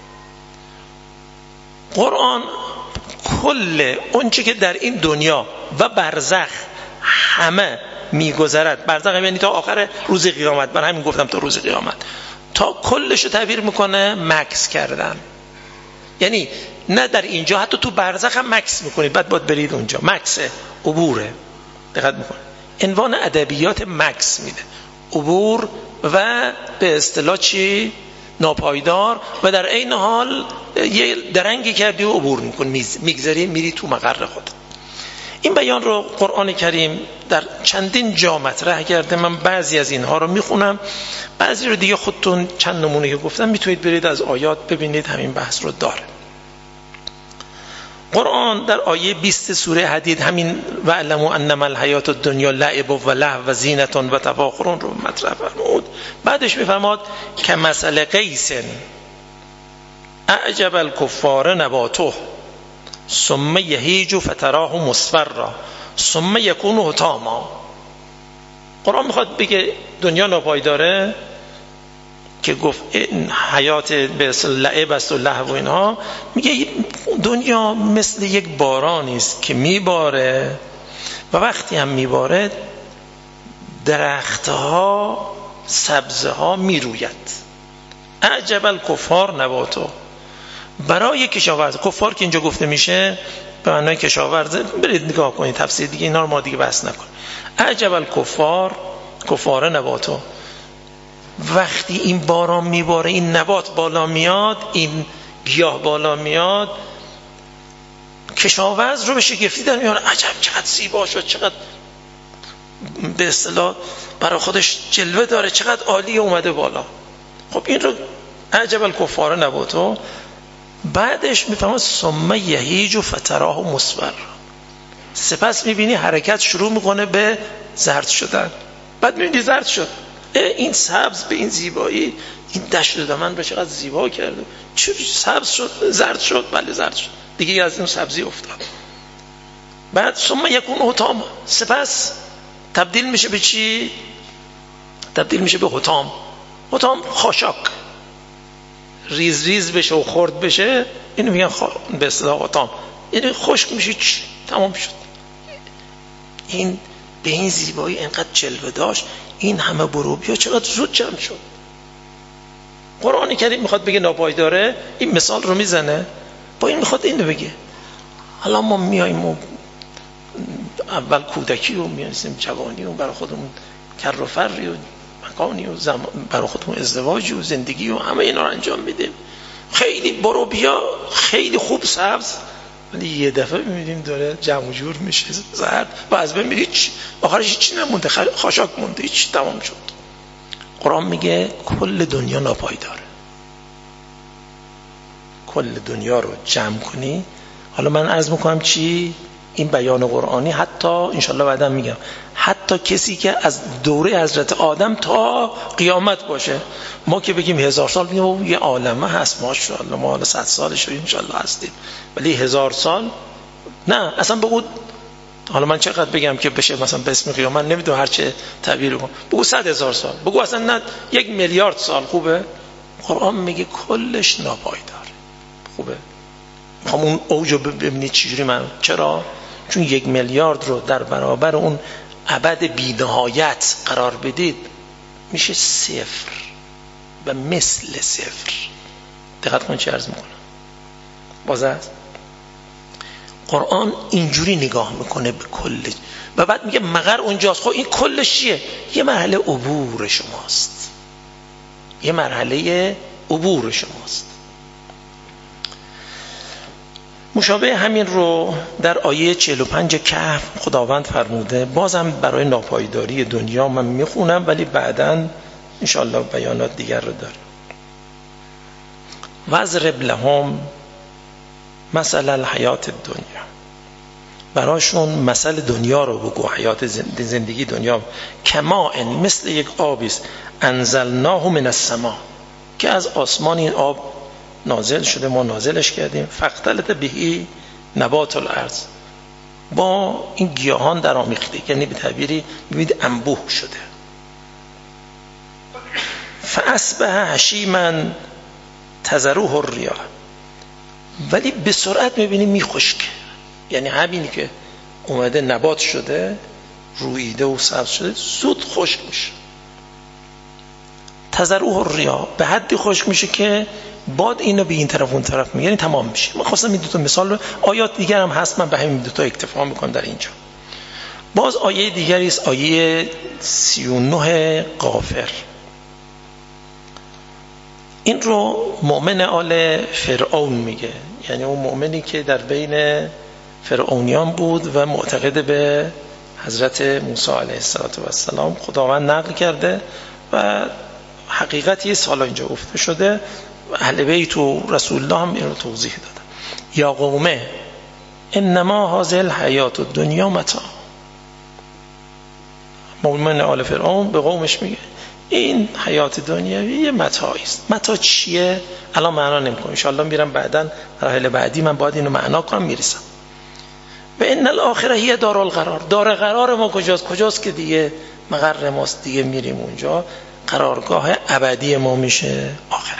Speaker 1: قرآن کل اون چی که در این دنیا و برزخ همه میگذرد، برزخ یعنی تا آخر روز قیامت، من همین گفتم تا روز قیامت، تا کلشو تعبیر میکنه مکس کردن. یعنی نه در اینجا، حتی تو برزخ هم مکس میکنید، بعد باید برید اونجا. مکسه، عبوره. دقت میکنه، عنوان ادبیات مکس میده، عبور و به اصطلاح چی؟ ناپایدار. و در این حال یه درنگی کردی و عبور میکنی، میگذری میری تو مقر خود. این بیان رو قرآن کریم در چندین جا مطرح کرده. من بعضی از اینها رو میخونم، بعضی رو دیگه خودتون چند نمونه که گفتم میتونید برید از آیات ببینید، همین بحث رو داره. قرآن در آیه بیست سوره حدید همین وَاعْلَمُوا أَنَّمَا الْحَيَاةُ الدُّنْيَا لَعِبٌ وَلَهْوٌ وَزِینَةٌ وَتَفَاخُرٌ رو مطرح فرمود. بعدش میفرماد که مثل قیس اعجب الکفار نباته ثم یهیج فتراه مصفرا ثم یکون حطاما. قرآن میخواد بگه دنیا ناپایداره که گفت این حیات به اصل لعب است و لهو و اینها. میگه دنیا مثل یک بارانی است که میباره و وقتی هم میباره درختها، سبزه ها میروید. اعجب الکفار نباتو، برای کشاورز. کفار که اینجا گفته میشه به معنای کشاورز، برید نگاه کنید تفسیر دیگه، اینا رو ما دیگه بحث نکن. اعجب الکفار، کفار نباتو، وقتی این باران میباره، این نبات بالا میاد، این گیاه بالا میاد، کشاورز رو به شگفتی در میاره. عجب چقدر زیبا شد، چقدر به اصطلاح برای خودش جلوه داره، چقدر عالی اومده بالا. خب این رو عجب الکفار نباتو. بعدش میفهمه ثم یهیج و فتراه و مصفر، سپس میبینی حرکت شروع میکنه به زرد شدن. بعد میبینی زرد شد، این سبز به این زیبایی، این دشت دمن به چقدر زیبا کرده، چرا سبز شد زرد شد؟ بله زرد شد دیگه، از این سبزی افتاد. بعد ثم یکون حطام، سپس تبدیل میشه به چی؟ تبدیل میشه به حطام. حطام خاشاک، ریز ریز بشه و خرد بشه، اینو میگن خ... به اصطلاح حطام. یعنی خشک میشه، چی؟ تمام شد. این به این زیبایی اینقدر جلوه داشت، این همه بروبیا چقدر زود جمع شد. قرآن کریم میخواد بگه ناپایداره، این مثال رو میزنه، با این میخواد اینو بگه. حالا ما میاییم و اول کودکی و میاییم جوانی و برای خودمون کر و فری و مکانی و زمان برای خودمون ازدواج و زندگی و همه اینا رو انجام میدیم، خیلی بروبیا خیلی خوب سبز، ولی یه دفعه میبینیم داره جمع و جور میشه زرد و از بین میره، آخرش هیچی نمونده، خاشاک مونده، هیچ، تمام شد. قرآن میگه کل دنیا ناپایداره. کل دنیا رو جمع کنی. حالا من عرض میکنم چی؟ این بیان قرآنی حتی انشالله بعدا میگم، حتی کسی که از دوره حضرت آدم تا قیامت باشه، ما که بگیم هزار سال بگیم یه عالمه هست، ماشاءالله ما حالا صد سالش رو انشالله هستیم، ولی هزار سال نه، اصلا بگو، حالا من چقدر بگم که بشه مثلا به اسم قیامت، نمیدونم هر چه تعبیر کنم، بگو صد هزار سال، بگو اصلا نه یک میلیارد سال، خوبه؟ قرآن میگه کلش ناپایدار. خوبه؟ میخوام اون اوجو ببینید چجوری. من چرا؟ چون یک میلیارد رو در برابر اون ابد بی‌نهایت قرار بدید میشه صفر و مثل صفر. دقت کن چه عرض میکنم. باز است قرآن اینجوری نگاه میکنه به کل و بعد میگه مگر اونجاست. خب این کلش چیه؟ یه مرحله عبور شماست، یه مرحله عبور شماست. مشابه همین رو در آیه چهل و پنج کهف خداوند فرموده، بازم برای ناپایداری دنیا من میخونم ولی بعداً انشاءالله بیانات دیگر رو داره. وَاضْرِبْ لَهُمْ مثل الحیات دنیا، براشون مثل دنیا رو بگو، حیات زندگی دنیا، کماء، مثل یک آبی است، انزلناه من السماء، که از آسمان این آب نازل شده، ما نازلش کردیم، فاختلط بهی نبات الارض، با این گیاهان در آمیخته، یعنی به تعبیری ببینید انبوه شده، فاصبح هشیما تذروه الریاح، ولی به سرعت میبینی میخشک. یعنی همینی که اومده نبات شده، رویده و سبز شده، زود خشک میشه. تذروه الریاح، به حدی خشک میشه که باد اینو به این طرف اون طرف میگه، یعنی تمام میشه. من خواستم این دو تا مثال رو، آیات دیگر هم هست، من به همین دو تا اکتفا میکنم در اینجا. باز آیه دیگری است، آیه سی و نه غافر. این رو مؤمن آل فرعون میگه، یعنی اون مؤمنی که در بین فرعونیان بود و معتقد به حضرت موسی علیه السلام. خداوند نقل کرده و حقیقتی سالا اینجا گفته شده، اهل بیت و رسول الله هم این رو توضیح دادن. یا قومه انما هذه الحیات الدنیا متاع. مؤمن آل فرعون به قومش میگه این حیات دنیوی یه متاعی است. متاع چیه؟ الان معنا نمی‌کنم، ان شاءالله میرم بعداً مراحل بعدی من باید اینو معنا کنم میرسم. و ان الاخره هی دار القرار، دار قرار ما کجاست؟ کجاست که دیگه مقر ماست، دیگه میریم اونجا، قرارگاه ابدی ما میشه آخرت.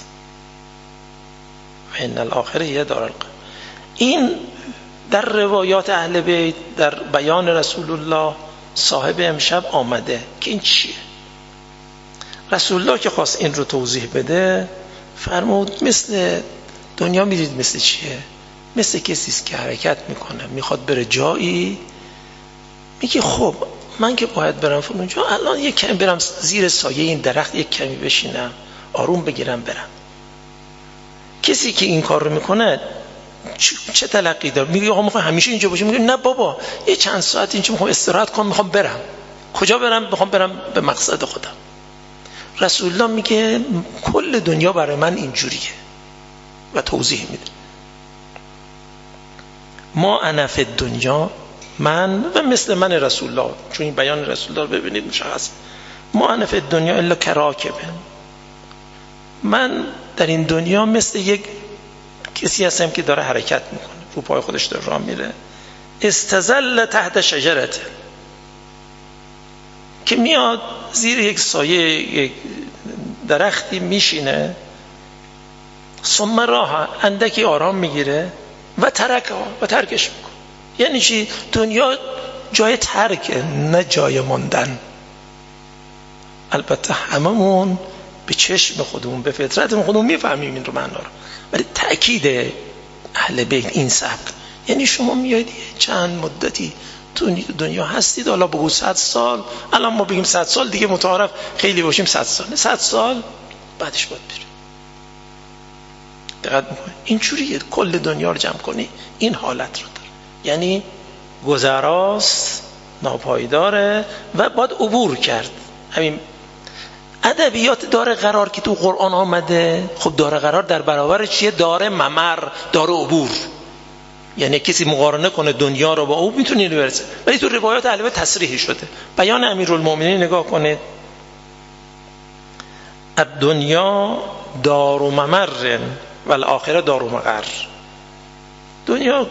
Speaker 1: و ان الاخره هی دار القرار. این در روایات اهل بیت، در بیان رسول الله صاحب امشب آمده که این چیه. رسول الله که خواست این رو توضیح بده فرمود مثل دنیا، میدید مثل چیه؟ مثل کسی است که حرکت میکنه، میخواد بره جایی، میگه خب من که باید برم فلان جا، الان یک کمی برم زیر سایه این درخت، یک کمی بشینم آروم بگیرم برم. کسی که این کار رو میکنه چه تلقی داره؟ میگه آقا میخوام همیشه اینجا باشم. میگه نه بابا، یه چند ساعت اینجا میخوام استراحت کنم، میخوام برم. کجا برم؟ میخوام برم به مقصد خودم. رسول الله میگه کل دنیا برای من اینجوریه و توضیح میده. ما انا فی الدنیا، من و مثل من رسول الله، چون این بیان رسول الله ببینید مشخص، ما انا فی الدنیا الا کراکب، من در این دنیا مثل یک کسی هستم که داره حرکت میکنه، رو پای خودش داره راه میره، استظل تحت شجرته، که میاد زیر یک سایه یک درختی میشینه، ثم راه، اندکی آرام میگیره و ترک و ترکش میکنه. یعنی چی؟ دنیا جای ترکه نه جای موندن. البته هممون به چشم خودمون به فطرتمون خودمون میفهمیم این رو معنا رو، ولی تأکید اهل بیت این سبک، یعنی شما میایید چند مدتی تو دنیا هستید، حالا بگو صد سال، الان ما بگیم صد سال دیگه متعارف خیلی باشیم، صد سال صد سال بعدش باید بریم. دقت میکنی اینجوریه کل دنیا رو جمع کنی این حالت رو داره، یعنی گذراست، ناپایداره و باید عبور کرد. همین ادبیات داره قرار که تو قرآن آمده، خب داره قرار در برابر چیه؟ داره ممر، داره عبور. یعنی کسی مقارنه کنه دنیا رو با او میتونه اینو برسه، ولی تو روایات اهل بیت تصریح شده. بیان امیرالمومنین نگاه کنید، الدنیا دار ممر و الاخره دار مقر. دنیا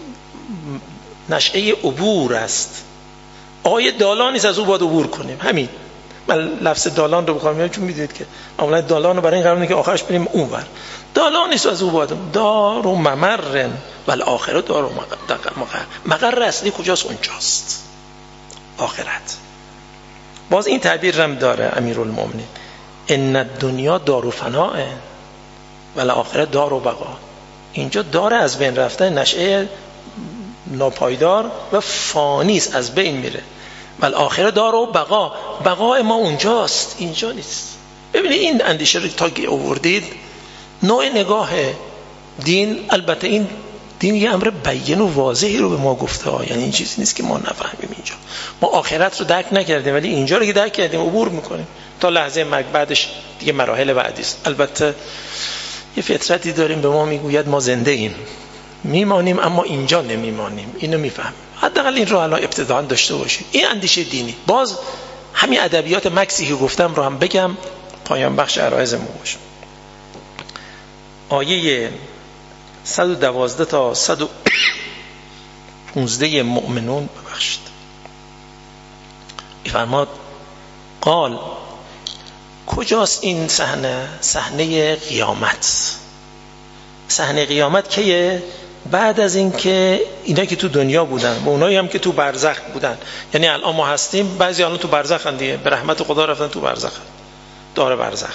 Speaker 1: نشأه عبور است، آیه دالان نیست از او باید عبور کنیم. همین من لفظ دالان رو بخوام چون میدونید که معمولا دالان رو برای این قرار نیست که آخرش بریم اونور، دالان نیست از او باید، دار و ممر و الاخره دار و مقر. مقر اصلی کجاست؟ اونجاست، آخرت. باز این تعبیر هم داره امیرالمومنین، ان الدنیا دار و فناء و الاخره دار و بقا. اینجا داره از بین رفته، نشأه ناپایدار و فانیست، از بین میره، و الاخره دار و بقا، بقای ما اونجاست، اینجا نیست. ببینید این اندیشه رو تا آوردید، نوع نگاه دین. البته این دین یه امر بیان و واضحی رو به ما گفته ها، یعنی این چیزی نیست که ما نفهمیم. اینجا ما آخرت رو درک نکردیم، ولی اینجا رو که درک کردیم عبور میکنیم تا لحظه مرگ، بعدش دیگه مراحل بعدی است. البته یه فطرتی داریم به ما میگوید ما زنده ایم، میمانیم اما اینجا نمیمانیم، اینو میفهمیم. حداقل این رو الان ابتداً داشته باشیم. این اندیشه دینی. باز همین ادبیات مکسی که گفتم رو هم بگم، پایان بخش عرایزمون باشه. آیه صد و دوازده تا صد و پانزده مؤمنون ببخشید میفرماد قال، کجاست این صحنه؟ صحنه قیامت. صحنه قیامت کیه؟ بعد از این که اینا که تو دنیا بودن و اونایی هم که تو برزخ بودن، یعنی الان ما هستیم، بعضی الان تو برزخ هم دیگه، به رحمت خدا رفتن تو برزخ، داره برزخ.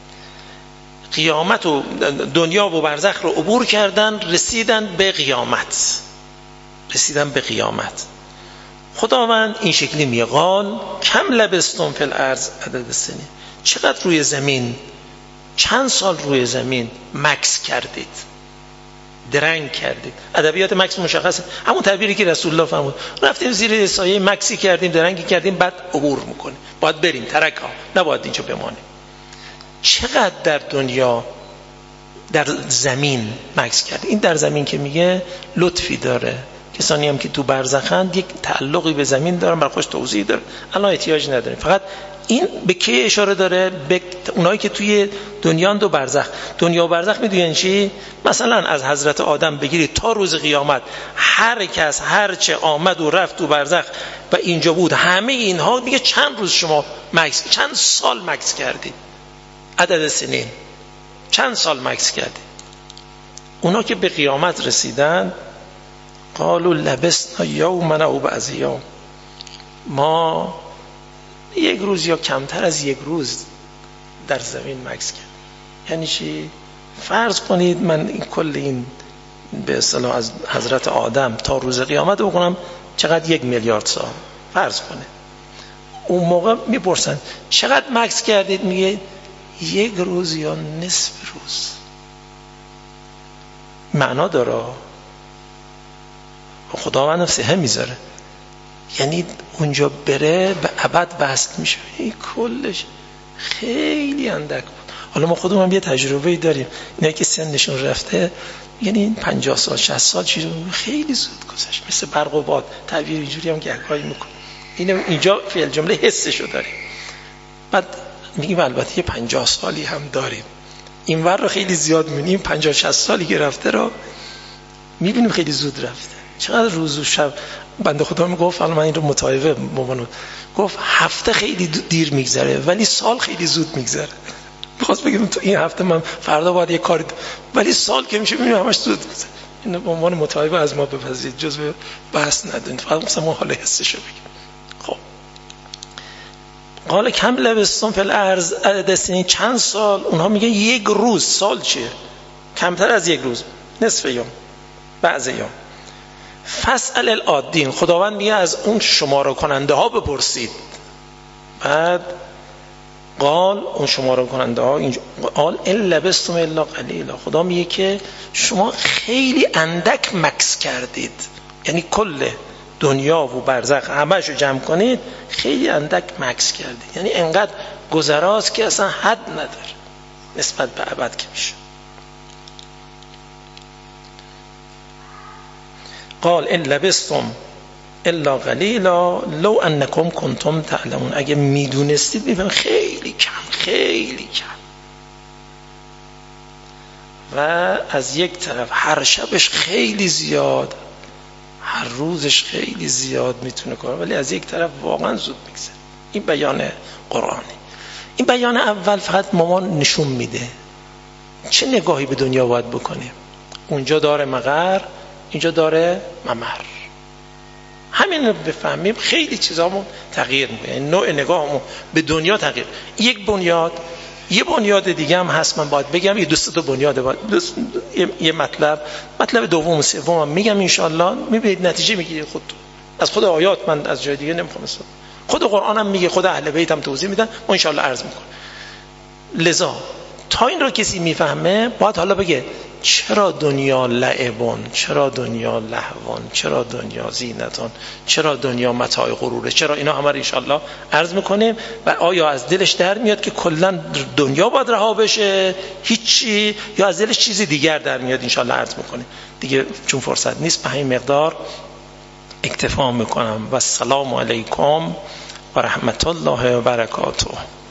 Speaker 1: قیامت و دنیا و برزخ رو عبور کردن، رسیدن به قیامت، رسیدن به قیامت. خداوند این شکلی میگه قال کم لبستم فی الارض عدد سنین، چقدر روی زمین، چند سال روی زمین مکث کردید، درنگ کردید. ادبیات مکث مشخصه، همون تعبیری که رسول الله فرمود، رفتیم زیر سایه مکثی کردیم، درنگی کردیم، بعد عبور میکنیم، باید بریم، ترک ها، نباید اینجا بمانیم. چقدر در دنیا در زمین مکث کرد. این در زمین که میگه لطفی داره، کسانی هم که تو برزخند یک تعلقی به زمین دارن، برای خودش توضیح داره، الان احتیاج نداریم. فقط این به کی اشاره داره؟ به اونایی که توی دنیا دو برزخ. دنیا و برزخ میدونین چی؟ مثلا از حضرت آدم بگیرید تا روز قیامت، هر کس هر چه آمد و رفت تو برزخ و اینجا بود، همه اینها میگه چند روز شما مکث، چند سال مکث کردید، عدد سنین، چند سال مکث کردید. اونا که به قیامت رسیدن قالوا لبسنا یوما او بعض یوم، ما یک روز یا کمتر از یک روز در زمین مکث کرد. یعنی چی؟ فرض کنید من این کل این به اصطلاح از حضرت آدم تا روز قیامت بکنم چقدر؟ یک میلیارد سال فرض کنه. اون موقع میپرسن چقدر مکث کردید؟ میگه یک روز یا نصف روز. معنا داره، خداوند سهم میذاره، یعنی اونجا بره به ابد بست میشه. این کلش خیلی اندک بود. حالا ما خودمون هم یه تجربه‌ای داریم، اینا که سنشون رفته یعنی این پنجاه سال شصت سال چیزی خیلی زود گذشت، مثل برق و باد تعبیر اینجوری هم گهگاهی میکنه. اینو اینجا فعل جمله حسشو داریم. بعد میگیم البته یه پنجاه سالی هم داریم، این ور رو خیلی زیاد میبینیم، پنجاه شصت سالی که رفته رو میبینیم خیلی زود رفته. چقدر روز و شب بنده خدا میگفت، حالا من این رو متعایبه مامانو گفت هفته خیلی دیر میگذره ولی سال خیلی زود میگذره. میخواست بگم تو این هفته من فردا باید یه کاری، ولی سال که میشه میبینیم همش زود میگذره. این به عنوان متعایبه از ما بپذیرید، جزء بحث ندارید، فقط مثلا ما حال حسشو بگیم. خب قال کم لبستم فی الارض عدد سنین، چند سال؟ اونها میگن یک روز. سال چیه؟ کمتر از یک روز، نصف یوم، بعض یوم. فاسأل العادین، خداوند میگه از اون شماره کننده ها بپرسید. بعد قال اون شماره کننده ها اینجا قال ان لبستم الا قلیلا، خدا میگه که شما خیلی اندک مکث کردید، یعنی کل دنیا و برزخ همه‌شو جمع کنید خیلی اندک مکث کردید، یعنی انقدر گذراست که اصلا حد نداره نسبت به ابد که میشه. قال ان لبستم الا قلیلا لو انکم کنتم تعلمون، اگه میدونستید میفهمید خیلی کم، خیلی کم. و از یک طرف هر شبش خیلی زیاد، هر روزش خیلی زیاد میتونه کنه، ولی از یک طرف واقعا زود میگذره. این بیان قرآنی. این بیان اول فقط مامان نشون میده چه نگاهی به دنیا باید بکنیم. اونجا داره مقر، اینجا داره ممر. همین رو بفهمیم خیلی چیزامون تغییر میکنه، یعنی نوع نگاهمون به دنیا تغییر. یک بنیاد، یه بنیاد دیگه هم هست، من باید بگم، یه دوست تا بنیاد باید دوست، یه مطلب مطلب دوم و سوم هم میگم ان شاء الله، میبینید نتیجه میگیرید خودتون. از خود آیات من از جای دیگه نمیخوام استفاده، خود قرآن هم میگه، خود اهل بیت هم توضیح میدن، ما ان شاء الله عرض میکنم. لذا تا این رو کسی میفهمه باید حالا بگه چرا دنیا لعبون، چرا دنیا لهوان، چرا دنیا زینتان، چرا دنیا متاع غروره، چرا اینا همه رو ان شاء الله عرض میکنیم. و آیا از دلش در میاد که کلا دنیا باید رها بشه هیچی، یا از دلش چیزی دیگر در میاد، ان شاء الله عرض میکنیم دیگه، چون فرصت نیست به همین مقدار اکتفا میکنم. و السلام علیکم و رحمت الله و برکاته.